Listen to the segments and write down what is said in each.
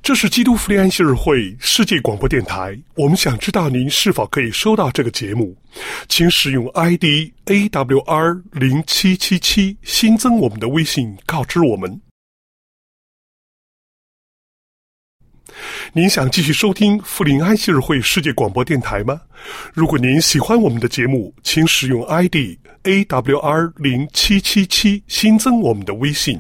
这是基督福音安息日会世界广播电台，我们想知道您是否可以收到这个节目，请使用 ID AWR0777 新增我们的微信告知我们。您想继续收听福临安息日会世界广播电台吗？如果您喜欢我们的节目，请使用 ID AWR0777 新增我们的微信。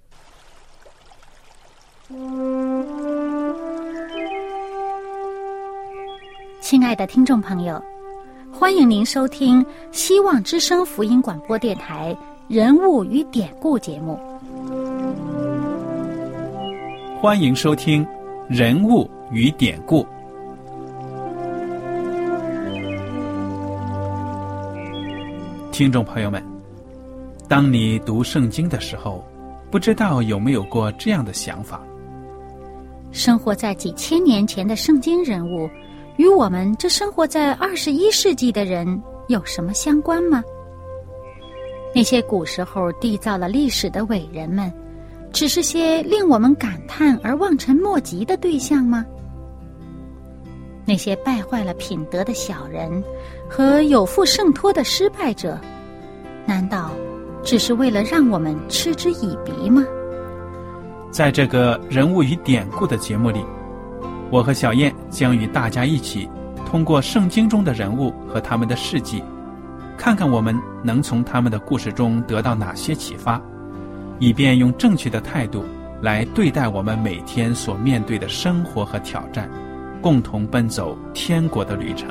亲爱的听众朋友，欢迎您收听希望之声福音广播电台人物与典故节目。 欢迎收听人物与典故。听众朋友们，当你读圣经的时候，不知道有没有过这样的想法： 生活在几千年前的圣经人物与我们这生活在21世纪的人有什么相关吗？那些古时候缔造了历史的伟人们，只是些令我们感叹而望尘莫及的对象吗？那些败坏了品德的小人和有负圣托的失败者，难道只是为了让我们嗤之以鼻吗？ 在这个人物与典故的节目里，我和小燕将与大家一起通过圣经中的人物和他们的事迹，看看我们能从他们的故事中得到哪些启发，以便用正确的态度来对待我们每天所面对的生活和挑战，共同奔走天国的旅程。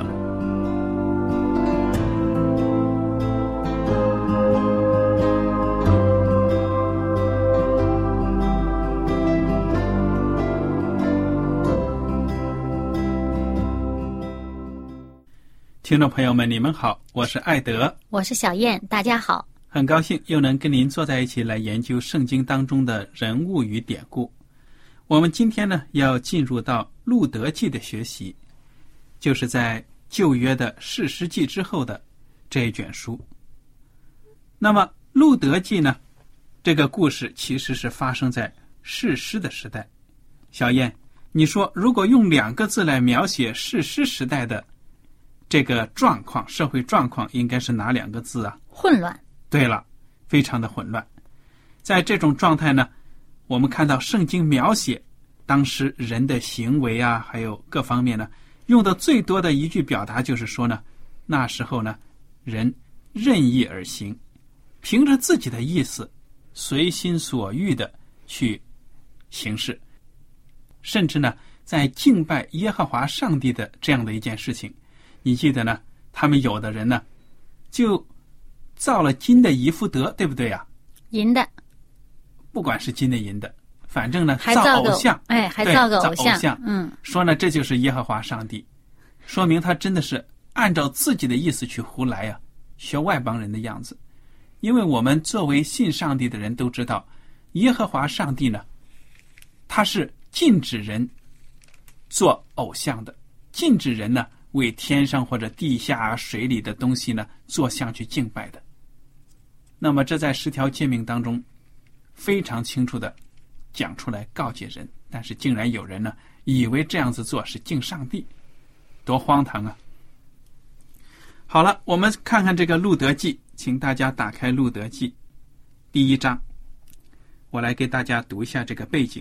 听众朋友们，你们好，我是艾德， 我是小燕，大家好。 很高兴又能跟您坐在一起来研究圣经当中的人物与典故。我们今天呢要进入到路德记的学习，就是在旧约的士师记之后的这一卷书。那么路德记呢，这个故事其实是发生在士师的时代。小燕，你说如果用2个字来描写士师时代的这个状况，社会状况，应该是哪2个字啊？ 混乱。 对了，非常的混乱。在这种状态呢，我们看到圣经描写当时人的行为啊，还有各方面呢，用的最多的一句表达就是说呢，那时候呢，人任意而行，凭着自己的意思，随心所欲的去行事，甚至呢，在敬拜耶和华上帝的这样的一件事情。你记得呢，他们有的人呢就造了金的以弗得，对不对呀？ 银的， 不管是金的银的，反正呢还造偶像， 还造个偶像， 说呢这就是耶和华上帝，说明他真的是按照自己的意思去胡来啊，学外邦人的样子。因为我们作为信上帝的人都知道，耶和华上帝呢，他是禁止人做偶像的，禁止人呢为天上或者地下水里的东西呢做像去敬拜的。那么这在10条诫命当中非常清楚的讲出来告诫人，但是竟然有人呢以为这样子做是敬上帝，多荒唐啊。好了，我们看看这个路德记，请大家打开路德记第1章，我来给大家读一下这个背景。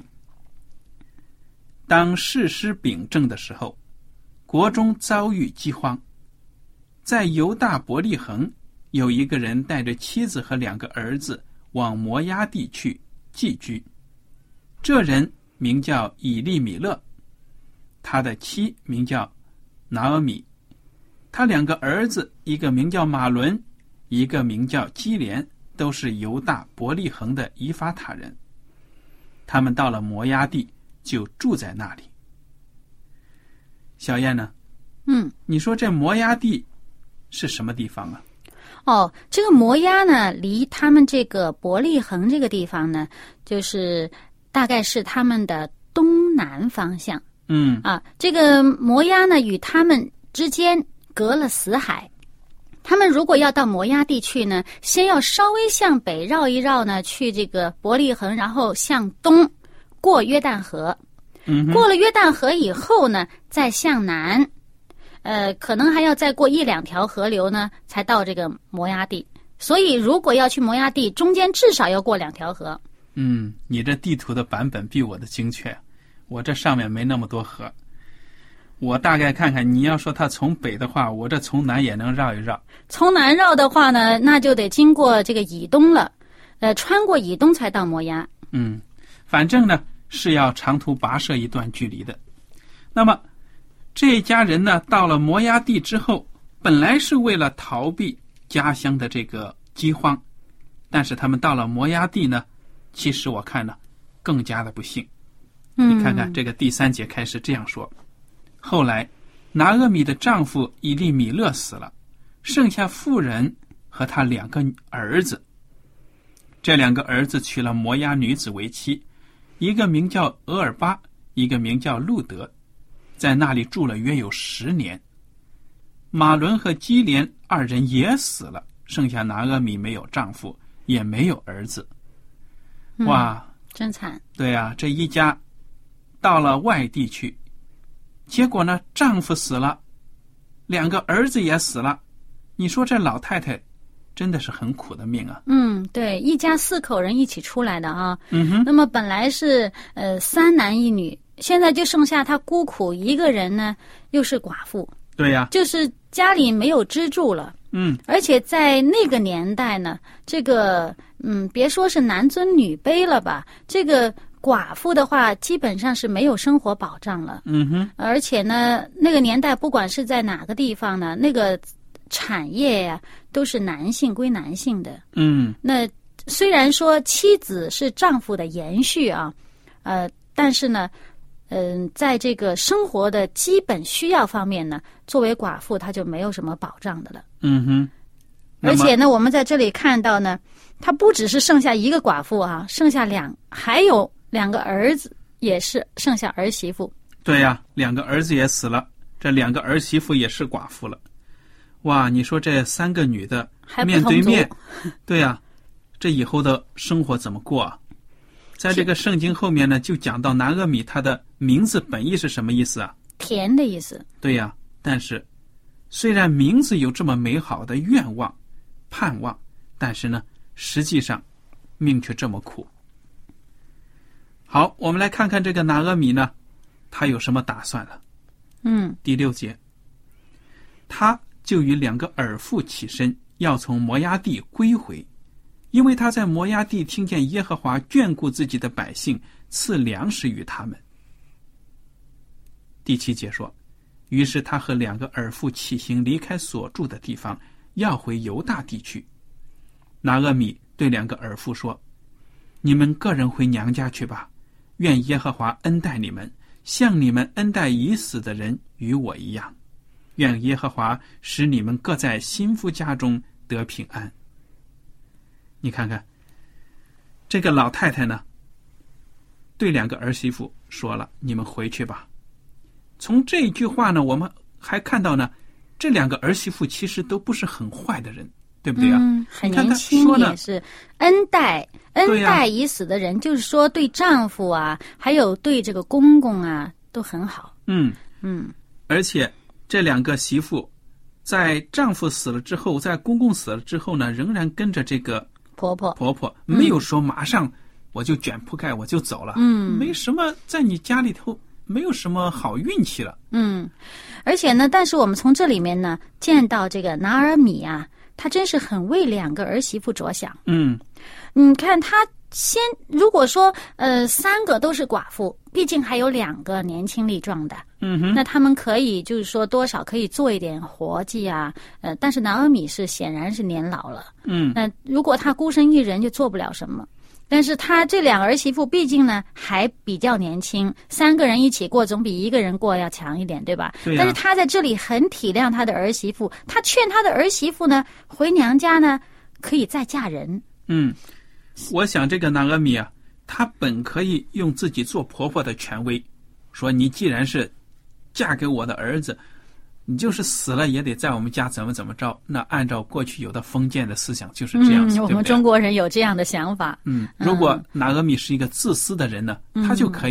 当士师秉政的时候，国中遭遇饥荒，在犹大伯利恒有一个人带着妻子和2个儿子往摩押地去寄居。这人名叫以利米勒，他的妻名叫拿俄米，他2个儿子，一个名叫马伦，一个名叫基连，都是犹大伯利恒的以法塔人。他们到了摩押地，就住在那里。小燕呢？你说这摩押地是什么地方啊？ 这个摩押呢，离他们这个伯利恒这个地方呢，就是大概是他们的东南方向。这个摩押呢，与他们之间隔了死海。他们如果要到摩押地去呢，先要稍微向北绕一绕呢，去这个伯利恒，然后向东过约旦河。 过了约旦河以后呢，再向南，可能还要再过1-2条河流呢，才到这个摩押地。所以如果要去摩押地，中间至少要过2条河。 你这地图的版本比我的精确，我这上面没那么多河。我大概看看，你要说它从北的话，我这从南也能绕一绕。 从南绕的话呢，那就得经过这个以东了，穿过以东才到摩押。 反正呢是要长途跋涉一段距离的。那么这一家人呢，到了摩押地之后，本来是为了逃避家乡的这个饥荒，但是他们到了摩押地呢，其实我看呢更加的不幸。你看看这个第3节开始这样说：后来拿俄米的丈夫以利米勒死了，剩下妇人和他2个儿子。这2个儿子娶了摩押女子为妻，一个名叫俄尔巴，一个名叫路德，在那里住了约有10年。马伦和基连2人也死了，剩下拿俄米没有丈夫，也没有儿子。哇， 真惨。 对啊，这一家到了外地去，结果呢丈夫死了，2个儿子也死了。你说这老太太真的是很苦的命啊。 对，一家4口人一起出来的啊。那么本来是3男1女，现在就剩下她孤苦一个人呢，又是寡妇。 对呀， 就是家里没有支柱了。而且在那个年代呢，这个别说是男尊女卑了吧，这个寡妇的话基本上是没有生活保障了。而且呢，那个年代不管是在哪个地方呢，那个产业呀都是男性归男性的。那虽然说妻子是丈夫的延续啊，但是呢在这个生活的基本需要方面呢，作为寡妇她就没有什么保障的了。而且呢，我们在这里看到呢，她不只是剩下一个寡妇啊，剩下还有2个儿子，也是剩下儿媳妇。 对呀，2个儿子也死了，这2个儿媳妇也是寡妇了。哇，你说这3个女的面对面，对呀，这以后的生活怎么过啊？在这个圣经后面呢，就讲到拿俄米她的名字本意是什么意思啊？ 甜的意思。 对呀，但是虽然名字有这么美好的愿望盼望，但是呢实际上命却这么苦。好，我们来看看这个拿俄米呢，他有什么打算了。第6节，他就与2个儿妇起身，要从摩押地归回，因为他在摩押地听见耶和华眷顾自己的百姓，赐粮食于他们。第7节说，于是他和2个儿妇起行，离开所住的地方，要回犹大地去。拿俄米对2个儿妇说，你们个人回娘家去吧，愿耶和华恩待你们，像你们恩待已死的人与我一样，愿耶和华使你们各在新夫家中得平安。你看看这个老太太呢，对2个儿媳妇说了，你们回去吧。从这一句话呢，我们还看到呢，这2个儿媳妇其实都不是很坏的人，对不对啊？ 很年轻，也是恩待已死的人，就是说对丈夫啊，还有对这个公公啊都很好。 而且这2个媳妇在丈夫死了之后，在公公死了之后呢，仍然跟着这个婆婆，没有说马上我就卷铺盖我就走了。没什么，在你家里头没有什么好运气了。 而且呢，但是我们从这里面呢见到这个拿俄米啊，他真是很为2个儿媳妇着想。你看他如果说3个都是寡妇，毕竟还有2个年轻力壮的。那他们可以就是说多少可以做一点活计啊。但是拿俄米显然是年老了。那如果他孤身一人就做不了什么。但是他这2个儿媳妇毕竟呢还比较年轻，3个人一起过总比1个人过要强一点，对吧？ 对啊。 但是他在这里很体谅他的儿媳妇，他劝他的儿媳妇呢回娘家呢可以再嫁人。 我想这个拿俄米啊，她本可以用自己做婆婆的权威，说你既然是嫁给我的儿子，你就是死了也得在我们家怎么着。那按照过去有的封建的思想就是这样子，对不对？ 我们中国人有这样的想法。 如果拿俄米是一个自私的人呢，他就可以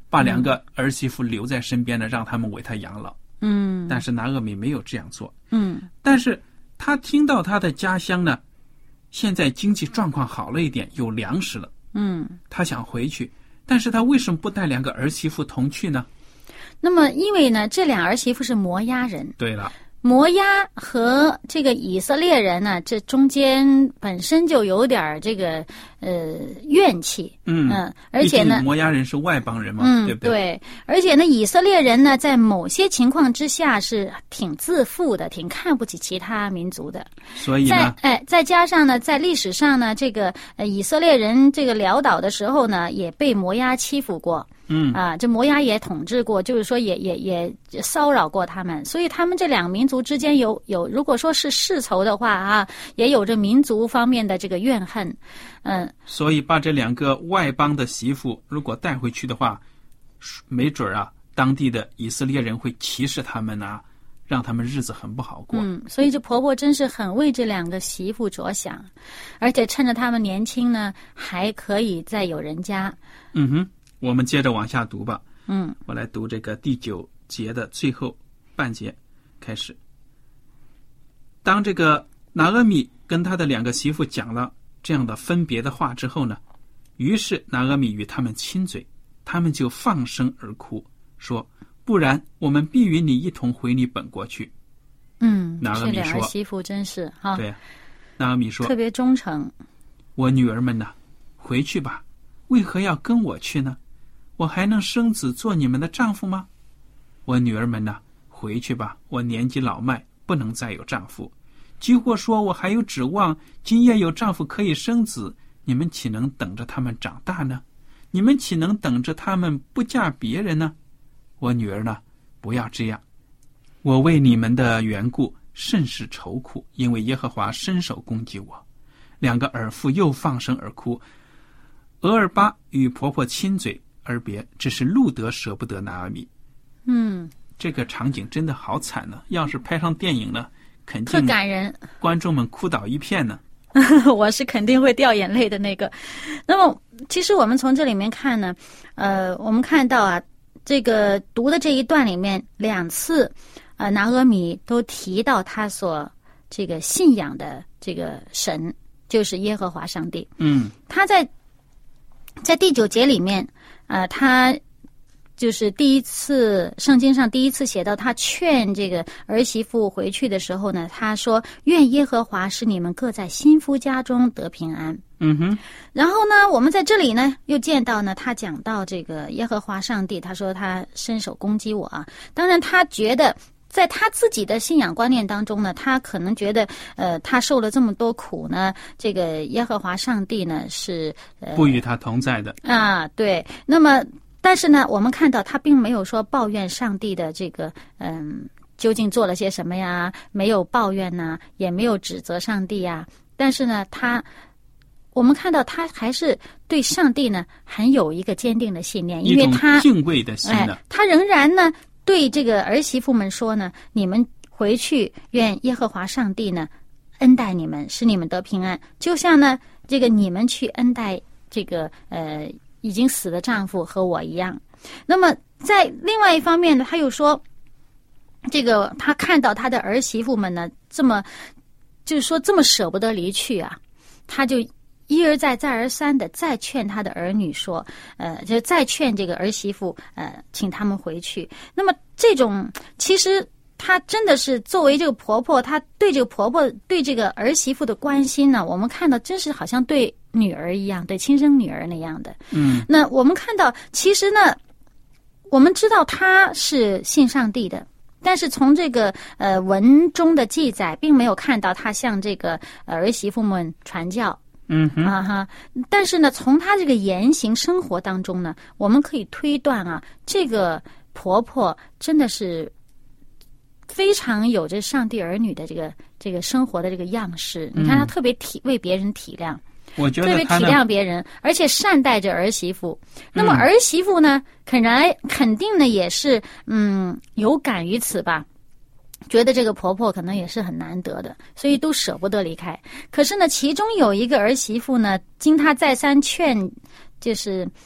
把2个儿媳妇留在身边呢，让他们为他养老。但是拿俄米没有这样做。但是他听到他的家乡呢，现在经济状况好了一点，有粮食了。他想回去，但是他为什么不带2个儿媳妇同去呢？ 那么因为呢，这俩儿媳妇是摩押人。 对了， 摩押和这个以色列人呢，这中间本身就有点这个怨气。而且呢， 摩押人是外邦人嘛，对不对？ 对，而且呢，以色列人呢，在某些情况之下是挺自负的，挺看不起其他民族的。 所以呢， 再加上呢，在历史上呢，这个以色列人这个潦倒的时候呢，也被摩押欺负过。这摩押也统治过，就是说也骚扰过他们，所以他们这2个民族之间有如果说是世仇的话啊，也有着民族方面的这个怨恨。 所以把这2个外邦的媳妇如果带回去的话，没准啊，当地的以色列人会歧视他们啊，让他们日子很不好过。 所以这婆婆真是很为这2个媳妇着想，而且趁着他们年轻呢，还可以再有人家。 我们接着往下读吧。 我来读这个第9节的最后半节开始。当这个拿俄米跟他的2个媳妇讲了这样的分别的话之后呢，于是拿俄米与他们亲嘴，他们就放声而哭，说：不然我们必与你一同回你本国去。拿俄米说， 这2儿媳妇真是哈。 对，拿俄米说特别忠诚。 我女儿们呢，回去吧，为何要跟我去呢？我还能生子做你们的丈夫吗？我女儿们呢，回去吧，我年纪老迈，不能再有丈夫。即或说我还有指望，今夜有丈夫可以生子，你们岂能等着他们长大呢？你们岂能等着他们不嫁别人呢？我女儿呢，不要这样。我为你们的缘故甚是愁苦，因为耶和华伸手攻击我。2个儿妇又放声而哭。俄尔巴与婆婆亲嘴而别，只是路德舍不得拿俄米。这个场景真的好惨呢，要是拍上电影呢，肯定特感人， 观众们哭倒一片呢。 我是肯定会掉眼泪的那个。那么其实我们从这里面看呢，我们看到啊，这个读的这一段里面2次拿俄米都提到他所这个信仰的这个神，就是耶和华上帝。他在第9节里面他就是圣经上第一次写到他劝这个儿媳妇回去的时候呢，他说：愿耶和华使你们各在新夫家中得平安。然后呢，我们在这里呢又见到呢，他讲到这个耶和华上帝，他说他伸手攻击我啊。当然他觉得在他自己的信仰观念当中呢，他可能觉得他受了这么多苦呢，这个耶和华上帝呢是不与他同在的啊。对，那么但是呢，我们看到他并没有说抱怨上帝的这个究竟做了些什么呀，没有抱怨呐，也没有指责上帝呀。但是呢，我们看到他还是对上帝呢很有一个坚定的信念，因为他敬畏的心呢， 他仍然呢对这个儿媳妇们说呢，你们回去，愿耶和华上帝呢恩待你们，使你们得平安，就像呢这个你们去恩待这个已经死的丈夫和我一样。那么在另外一方面呢，他又说这个他看到他的儿媳妇们呢这么舍不得离去啊，他就一而再再而三的再劝他的儿女说就再劝这个儿媳妇请他们回去。那么这种其实她真的是作为这个婆婆，她对这个婆婆对这个儿媳妇的关心呢，我们看到真是好像对女儿一样，对亲生女儿那样的。那我们看到其实呢，我们知道她是信上帝的，但是从这个文中的记载并没有看到她向这个儿媳妇们传教。但是呢，从她这个言行生活当中呢，我们可以推断啊，这个婆婆真的是非常有着上帝儿女的这个生活的这个样式。你看她特别为别人体谅， 我觉得特别体谅别人，而且善待着儿媳妇。那么儿媳妇呢，肯定呢也是有感于此吧，觉得这个婆婆可能也是很难得的，所以都舍不得离开。可是呢，其中有一个儿媳妇呢，经她再三劝，就是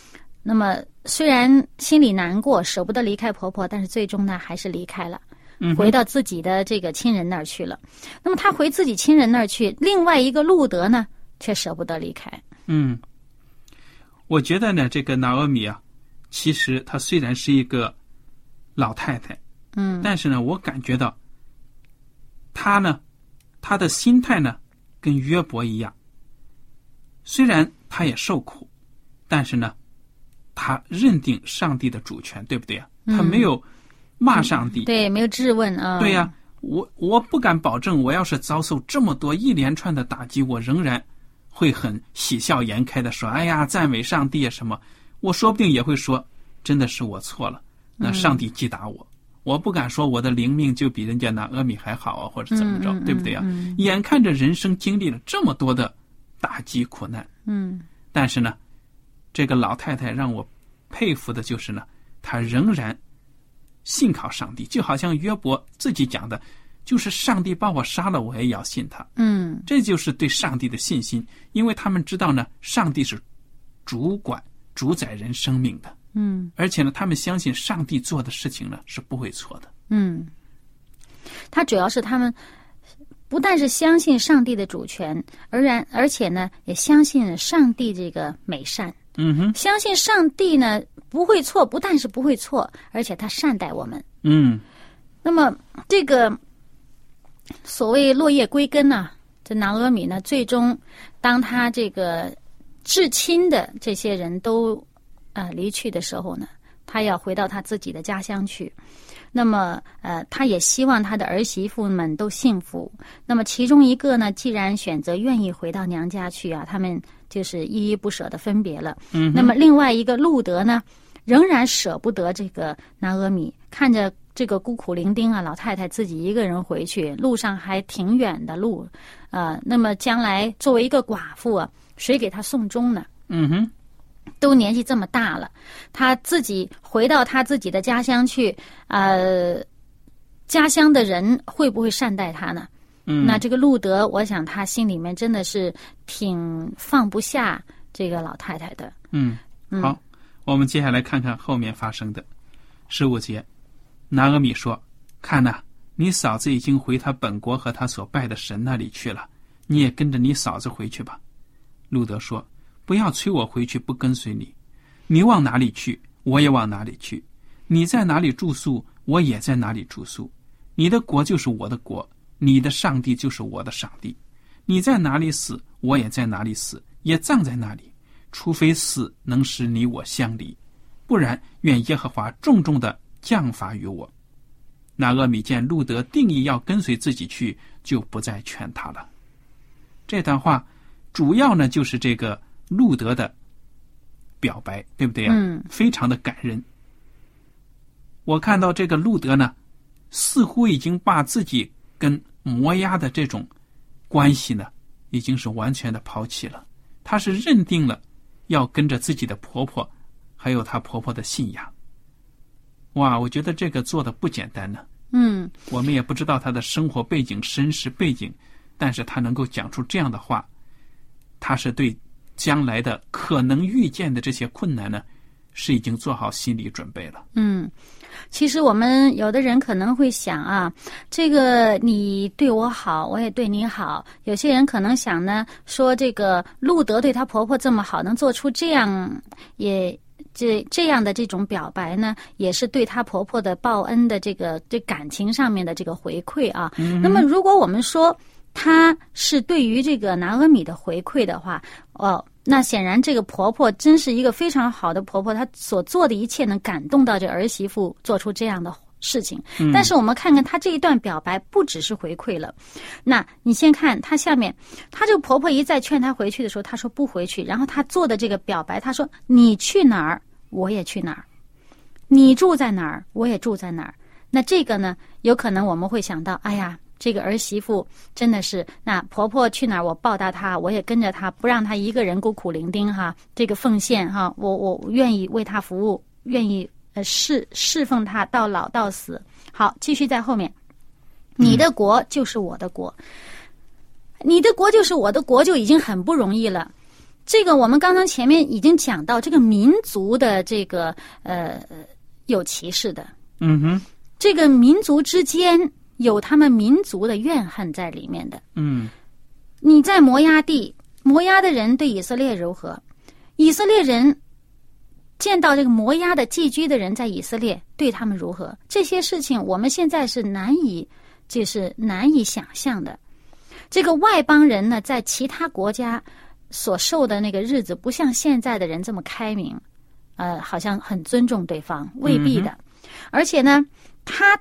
那么虽然心里难过，舍不得离开婆婆，但是最终呢还是离开了，回到自己的这个亲人那儿去了。那么他回自己亲人那儿去，另外一个路德呢却舍不得离开。 我觉得呢，这个拿俄米啊，其实她虽然是一个老太太，但是呢，我感觉到她的心态呢，跟约伯一样，虽然她也受苦，但是呢，她认定上帝的主权，对不对啊？她没有骂上帝， 对，没有质问啊。 对呀，我不敢保证，我要是遭受这么多一连串的打击，我仍然会很喜笑颜开的说：“哎呀，赞美上帝啊什么。”我说不定也会说：“真的是我错了，那上帝击打我。”我不敢说我的灵命就比人家拿俄米还好啊，或者怎么着，对不对啊？眼看着人生经历了这么多的打击苦难，但是呢，这个老太太让我佩服的就是呢，她仍然信靠上帝，就好像约伯自己讲的，就是上帝把我杀了，我也要信他。这就是对上帝的信心，因为他们知道呢，上帝是主宰人生命的。而且呢，他们相信上帝做的事情呢是不会错的。 他主要是他们不但是相信上帝的主权，而且呢也相信上帝这个美善。相信上帝呢不会错，不但是不会错，而且他善待我们。那么这个所谓落叶归根呢，这拿俄米呢，最终当他这个至亲的这些人都离去的时候呢，他要回到他自己的家乡去。那么他也希望他的儿媳妇们都幸福。那么其中一个呢，既然选择愿意回到娘家去啊，他们就是依依不舍的分别了。那么另外一个路德呢，仍然舍不得这个拿俄米，看着这个孤苦伶仃啊，老太太自己一个人回去，路上还挺远的路，那么将来作为一个寡妇啊，谁给她送终呢？都年纪这么大了，他自己回到他自己的家乡去，家乡的人会不会善待他呢？那这个路德，我想他心里面真的是挺放不下这个老太太的。 好，我们接下来看看后面发生的。15节，拿俄米说：“看哪，你嫂子已经回她本国和她所拜的神那里去了，你也跟着你嫂子回去吧。”路德说：“不要催我回去不跟随你，你往哪里去，我也往哪里去；你在哪里住宿，我也在哪里住宿。你的国就是我的国，你的上帝就是我的上帝。你在哪里死，我也在哪里死，也葬在那里，除非死能使你我相离，不然愿耶和华重重的降罚于我。”拿俄米见路德定义要跟随自己去，就不再劝他了。这段话主要呢就是这个路德的表白，对不对啊？非常的感人。我看到这个路德呢，似乎已经把自己跟摩押的这种关系呢，已经是完全的抛弃了。她是认定了要跟着自己的婆婆，还有她婆婆的信仰。哇，我觉得这个做的不简单呢。我们也不知道她的生活背景、身世背景，但是她能够讲出这样的话，她是对将来的可能遇见的这些困难呢，是已经做好心理准备了。 其实我们有的人可能会想啊，这个你对我好，我也对你好。有些人可能想呢，说这个路德对她婆婆这么好，能做出这样这样的这种表白呢，也是对她婆婆的报恩的这感情上面的这个回馈啊。那么如果我们说她是对于这个拿俄米的回馈的话，那显然这个婆婆真是一个非常好的婆婆，她所做的一切能感动到这儿媳妇做出这样的事情。但是我们看看她这一段表白不只是回馈了，那你先看她下面，她这个婆婆一再劝她回去的时候，她说不回去，然后她做的这个表白，她说你去哪儿我也去哪儿，你住在哪儿我也住在哪儿。那这个呢，有可能我们会想到，哎呀，这个儿媳妇真的是，那婆婆去哪儿我报答她，我也跟着她，不让她一个人孤苦伶仃哈，这个奉献哈，我愿意为她服务，愿意侍奉她到老到死。好，继续在后面，你的国就是我的国，你的国就是我的国，就已经很不容易了。 这个我们刚刚前面已经讲到，这个民族的这个有歧视的， 嗯哼， 这个民族之间有他们民族的怨恨在里面的。 嗯， 你在摩押地，摩押的人对以色列如何？以色列人见到这个摩押的寄居的人在以色列对他们如何？这些事情我们现在是难以想象的。这个外邦人呢，在其他国家所受的那个日子，不像现在的人这么开明，好像很尊重对方，未必的。而且呢，他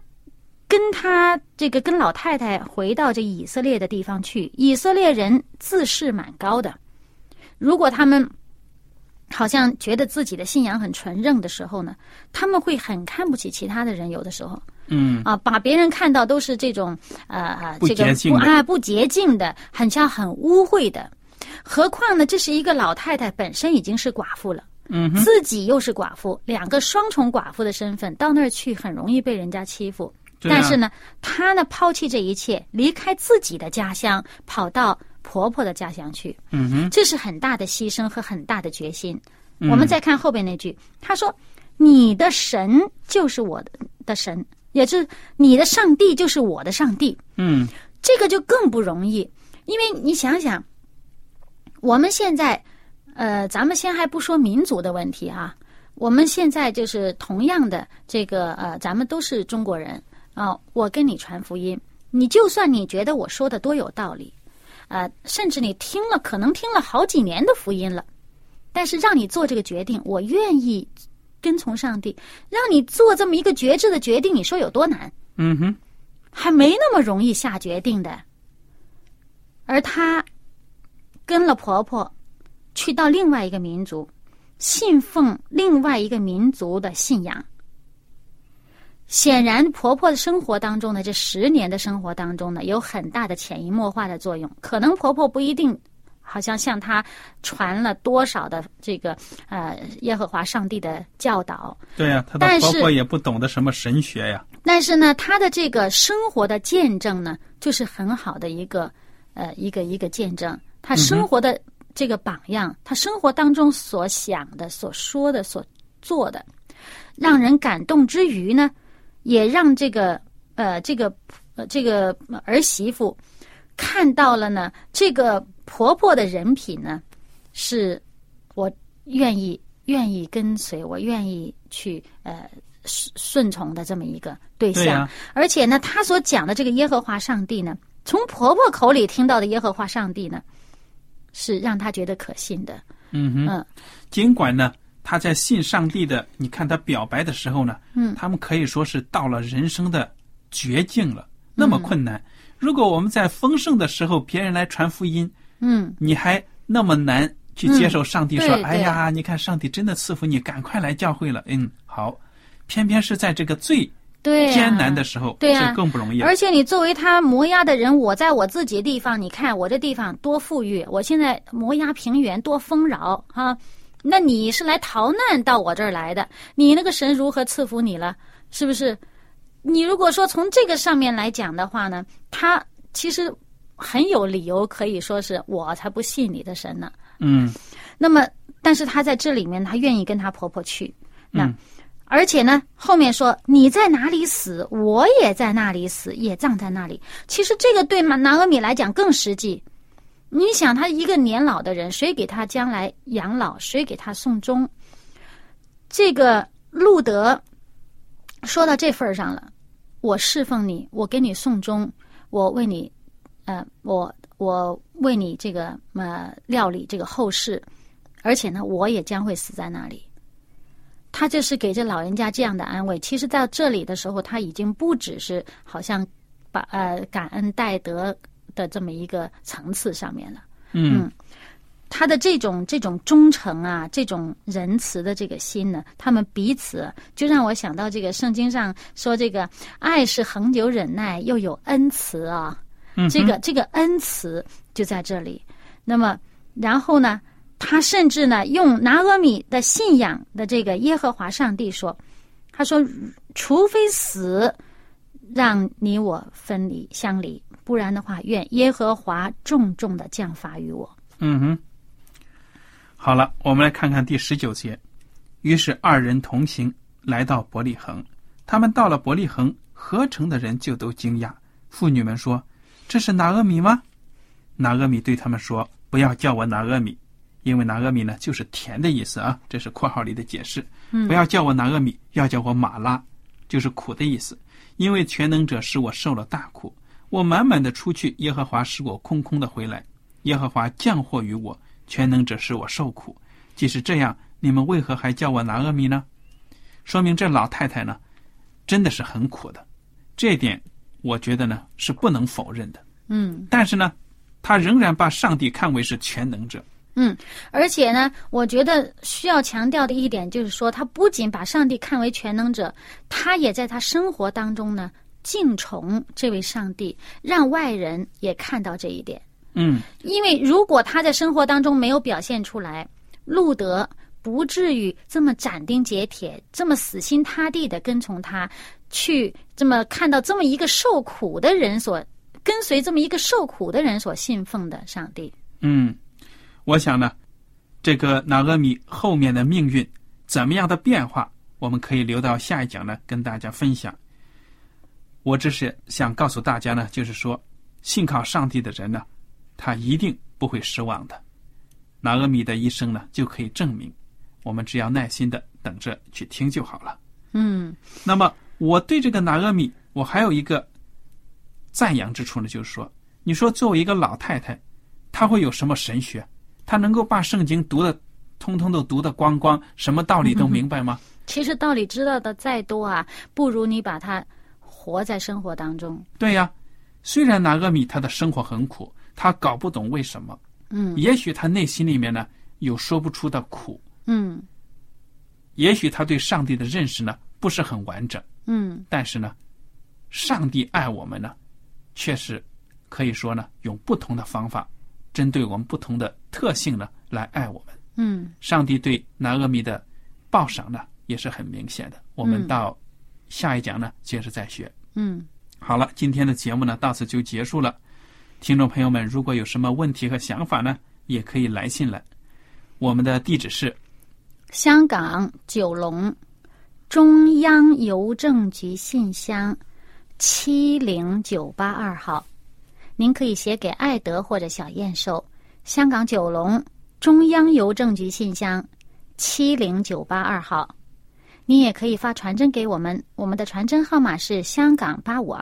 跟老太太回到这以色列的地方去，以色列人自视蛮高的。如果他们好像觉得自己的信仰很纯正的时候呢，他们会很看不起其他的人，有的时候。把别人看到都是这种不洁净的，很像很污秽的。何况呢，这是一个老太太本身已经是寡妇了，自己又是寡妇，两个双重寡妇的身份，到那儿去很容易被人家欺负。但是呢，她呢抛弃这一切，离开自己的家乡，跑到婆婆的家乡去。这是很大的牺牲和很大的决心。我们再看后边那句，她说：“你的神就是我的神。”也就是你的上帝就是我的上帝。这个就更不容易，因为你想想，我们现在，咱们先还不说民族的问题啊，我们现在就是同样的这个咱们都是中国人啊，我跟你传福音，你就算你觉得我说的多有道理，甚至你可能听了好几年的福音了，但是让你做这个决定，我愿意跟从上帝，让你做这么一个决志的决定，你说有多难？还没那么容易下决定的。而她跟了婆婆，去到另外一个民族，信奉另外一个民族的信仰。显然，婆婆的生活当中呢，这10年的生活当中呢，有很大的潜移默化的作用。可能婆婆不一定好像向他传了多少的这个耶和华上帝的教导。 对呀，她的婆婆也不懂得什么神学呀。 但是呢，她的这个生活的见证呢，就是很好的一个见证。她生活的这个榜样，她生活当中所想的、所说的、所做的，让人感动之余呢，也让这个儿媳妇看到了呢，这个婆婆的人品呢，是我愿意跟随，我愿意去顺从的这么一个对象。而且呢，她所讲的这个耶和华上帝呢，从婆婆口里听到的耶和华上帝呢，是让她觉得可信的。 尽管呢，她在信上帝的，你看她表白的时候呢，他们可以说是到了人生的绝境了，那么困难。如果我们在丰盛的时候，别人来传福音，你还那么难去接受上帝说，哎呀，你看上帝真的赐福你，赶快来教会了。好，偏偏是在这个最艰难的时候，是更不容易。 而且你作为他摩押的人，我在我自己的地方，你看我这地方多富裕，我现在摩押平原多丰饶啊，那你是来逃难到我这儿来的，你那个神如何赐福你了？是不是？你如果说从这个上面来讲的话呢，他其实很有理由可以说是我才不信你的神呢。那么但是他在这里面，他愿意跟他婆婆去。而且呢，后面说你在哪里死，我也在那里死，也葬在那里。其实这个对拿俄米来讲更实际。你想，他一个年老的人，谁给他将来养老，谁给他送终？这个路德说到这份上了，我侍奉你，我给你送终，我为你我为你这个料理这个后事，而且呢，我也将会死在那里。他就是给这老人家这样的安慰。其实到这里的时候，他已经不只是好像把感恩戴德的这么一个层次上面了。他的这种忠诚啊，这种仁慈的这个心呢，他们彼此就让我想到这个圣经上说，这个爱是恒久忍耐，又有恩慈啊。这个恩慈就在这里。那么然后呢，他甚至呢用拿俄米的信仰的这个耶和华上帝说，他说除非死让你我分离相离，不然的话愿耶和华重重的降罚于我。 好了，我们来看看第19节。于是二人同行，来到伯利恒。他们到了伯利恒，合城的人就都惊讶。妇女们说：“这是拿俄米吗？”拿俄米对他们说：“不要叫我拿俄米，因为拿俄米呢就是甜的意思啊，这是括号里的解释。不要叫我拿俄米，要叫我马拉，就是苦的意思。因为全能者使我受了大苦，我满满的出去，耶和华使我空空的回来。耶和华降祸于我，全能者使我受苦。即使这样，你们为何还叫我拿俄米呢？”说明这老太太呢真的是很苦的，这一点我觉得呢是不能否认的。但是呢她仍然把上帝看为是全能者。 而且呢，我觉得需要强调的一点就是说，他不仅把上帝看为全能者，他也在他生活当中呢敬崇这位上帝，让外人也看到这一点。因为如果他在生活当中没有表现出来，路德不至于这么斩钉截铁，这么死心塌地的跟从他，去这么看到这么一个受苦的人所跟随这么一个受苦的人所信奉的上帝。 我想呢，这个拿俄米后面的命运怎么样的变化，我们可以留到下一讲呢跟大家分享。我只是想告诉大家呢，就是说信靠上帝的人呢，他一定不会失望的。拿俄米的一生呢就可以证明，我们只要耐心的等着去听就好了。那么我对这个拿俄米我还有一个赞扬之处呢，就是说，你说作为一个老太太，她会有什么神学？她能够把圣经读的通通都读得光光，什么道理都明白吗？ 其实道理知道的再多啊，不如你把它活在生活当中。 对呀，虽然拿俄米她的生活很苦，她搞不懂为什么，也许她内心里面呢有说不出的苦，也许她对上帝的认识呢不是很完整，但是呢，上帝爱我们呢，确实可以说呢用不同的方法，针对我们不同的特性呢来爱我们。上帝对拿俄米的报赏呢也是很明显的。我们到下一讲呢接着再学。好了，今天的节目呢到此就结束了。听众朋友们，如果有什么问题和想法呢，也可以来信来。我们的地址是香港九龙中央邮政局信箱70982号。您可以写给艾德或者小燕收，香港九龙中央邮政局信箱70982号。你也可以发传真给我们，我们的传真号码是香港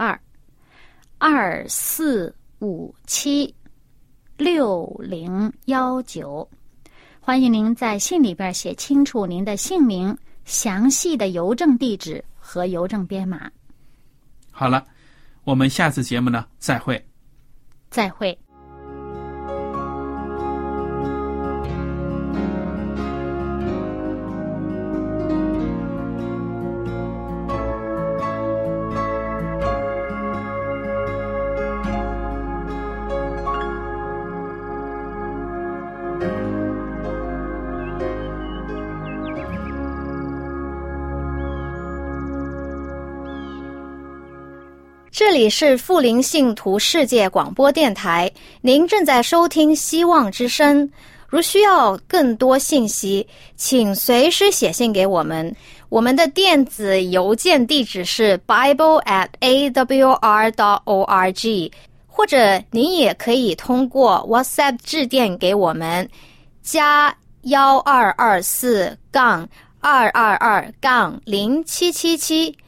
852-2457-6019。欢迎您在信里边写清楚您的姓名、详细的邮政地址和邮政编码。 好了，我们下次节目呢再会。 再会。 这里是富林信徒世界广播电台，您正在收听希望之声。如需要更多信息，请随时写信给我们。我们的电子邮件地址是 bible@awr.org， 或者您也可以通过 WhatsApp 致电给我们，加1224-222-0777